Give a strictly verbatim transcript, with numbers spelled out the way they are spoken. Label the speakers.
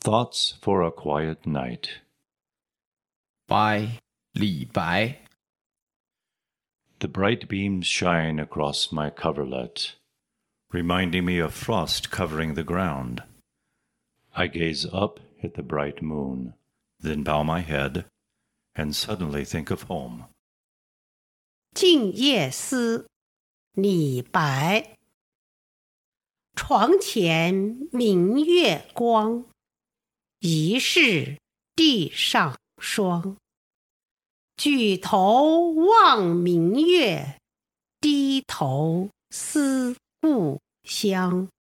Speaker 1: Thoughts for a Quiet Night
Speaker 2: by 李白
Speaker 1: The bright beams shine across my coverlet, reminding me of frost covering the ground. I gaze up at the bright moon, then bow my head, and suddenly think of home.
Speaker 3: 静夜思，李白。床前明月光，疑是地上霜。举头望明月，低头思故乡。